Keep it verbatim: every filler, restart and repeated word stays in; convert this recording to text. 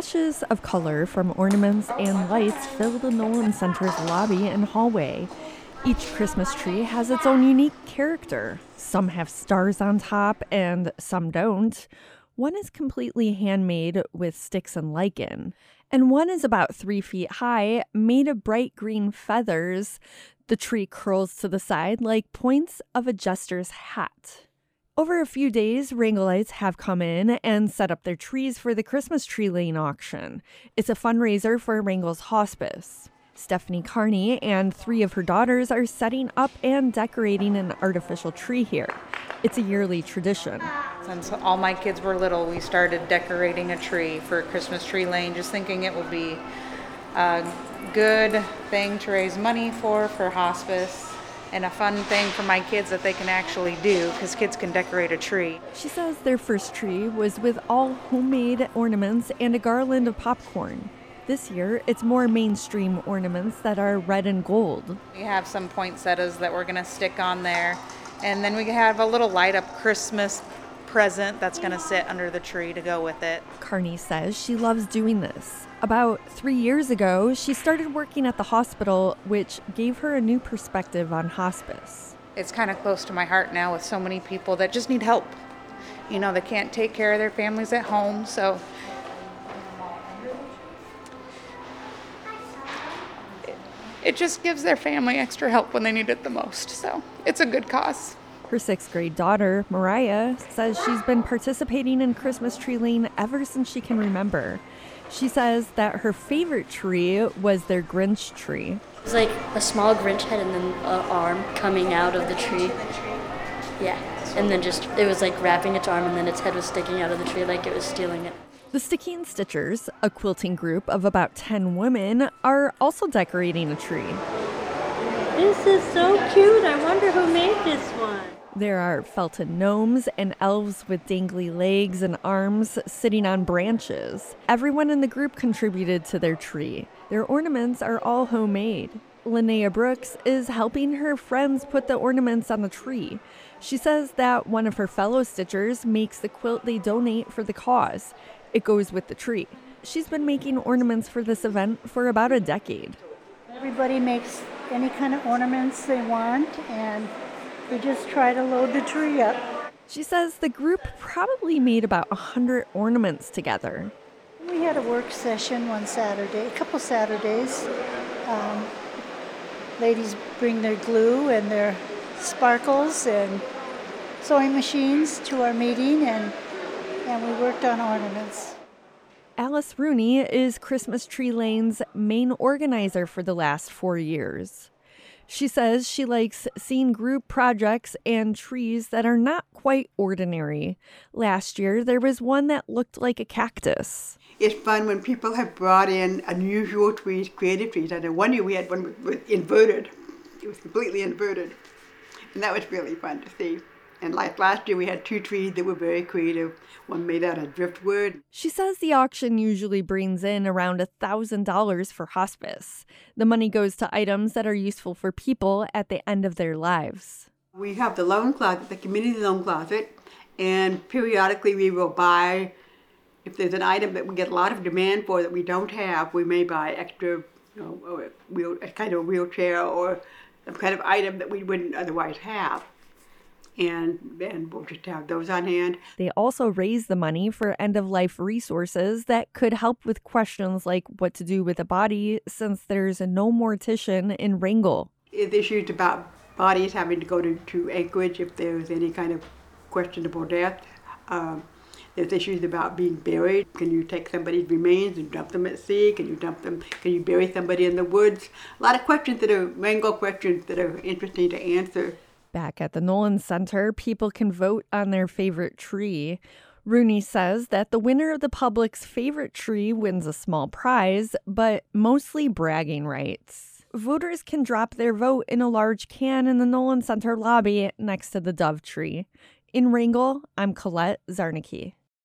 Flashes of color from ornaments and lights fill the Nolan Center's lobby and hallway. Each Christmas tree has its own unique character. Some have stars on top and some don't. One is completely handmade with sticks and lichen. And one is about three feet high, made of bright green feathers. The tree curls to the side like points of a jester's hat. Over a few days, Wrangelites have come in and set up their trees for the Christmas Tree Lane auction. It's a fundraiser for Wrangell's Hospice. Stephanie Carney and three of her daughters are setting up and decorating an artificial tree here. It's a yearly tradition. Since all my kids were little, we started decorating a tree for Christmas Tree Lane, just thinking it would be a good thing to raise money for, for hospice, and a fun thing for my kids that they can actually do, because kids can decorate a tree. She says their first tree was with all homemade ornaments and a garland of popcorn. This year, it's more mainstream ornaments that are red and gold. We have some poinsettias that we're going to stick on there, and then we have a little light-up Christmas present that's going to sit under the tree to go with it. Carney says she loves doing this. About three years ago, she started working at the hospital, which gave her a new perspective on hospice. It's kind of close to my heart now with so many people that just need help. You know, they can't take care of their families at home, so it, it just gives their family extra help when they need it the most. So it's a good cause. Her sixth grade daughter, Mariah, says she's been participating in Christmas Tree Lane ever since she can remember. She says that her favorite tree was their Grinch tree. It's like a small Grinch head and then an arm coming out of the tree. Yeah, and then just, it was like wrapping its arm and then its head was sticking out of the tree like it was stealing it. The Stickeen Stitchers, a quilting group of about ten women, are also decorating a tree. This is so cute. I wonder who made this one. There are felted gnomes and elves with dangly legs and arms sitting on branches. Everyone in the group contributed to their tree. Their ornaments are all homemade. Linnea Brooks is helping her friends put the ornaments on the tree. She says that one of her fellow stitchers makes the quilt they donate for the cause. It goes with the tree. She's been making ornaments for this event for about a decade. Everybody makes any kind of ornaments they want, and we just try to load the tree up. She says the group probably made about one hundred ornaments together. We had a work session one Saturday, a couple Saturdays. Um, ladies bring their glue and their sparkles and sewing machines to our meeting, and, and we worked on ornaments. Alice Rooney is Christmas Tree Lane's main organizer for the last four years. She says she likes seeing group projects and trees that are not quite ordinary. Last year, there was one that looked like a cactus. It's fun when people have brought in unusual trees, creative trees. I know one year we had one with inverted. It was completely inverted. And that was really fun to see. And like last year, we had two trees that were very creative. One made out of driftwood. She says the auction usually brings in around one thousand dollars for hospice. The money goes to items that are useful for people at the end of their lives. We have the loan closet, the community loan closet, and periodically we will buy, if there's an item that we get a lot of demand for that we don't have, we may buy extra, you know, or wheel, a kind of a wheelchair or some kind of item that we wouldn't otherwise have. And then we'll just have those on hand. They also raise the money for end-of-life resources that could help with questions like what to do with a body, since there's no mortician in Wrangell. There's issues about bodies having to go to, to Anchorage if there's any kind of questionable death. Um, there's issues about being buried. Can you take somebody's remains and dump them at sea? Can you dump them? Can you bury somebody in the woods? A lot of questions that are Wrangell questions that are interesting to answer. Back at the Nolan Center, people can vote on their favorite tree. Rooney says that the winner of the public's favorite tree wins a small prize, but mostly bragging rights. Voters can drop their vote in a large can in the Nolan Center lobby next to the Dove tree. In Wrangell, I'm Colette Zarnicki.